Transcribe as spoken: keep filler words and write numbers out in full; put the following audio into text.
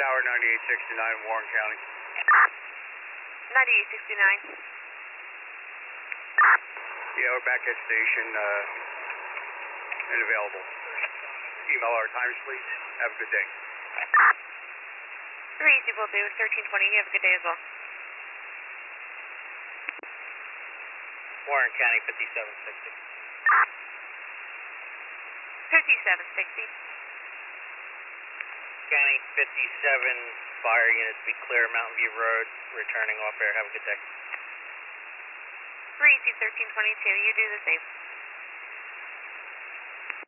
Tower ninety-eight sixty-nine, Warren County. ninety-eight sixty-nine. Yeah, we're back at station uh, and available. Email our times, please. Have a good day. three easy will do, thirteen twenty. You have a good day as well. Warren County fifty-seven sixty. fifty-seven sixty. County fifty-seven, fire units be clear, Mountain View Road, returning off air. Have a good day. three easy thirteen twenty-two. You do the same.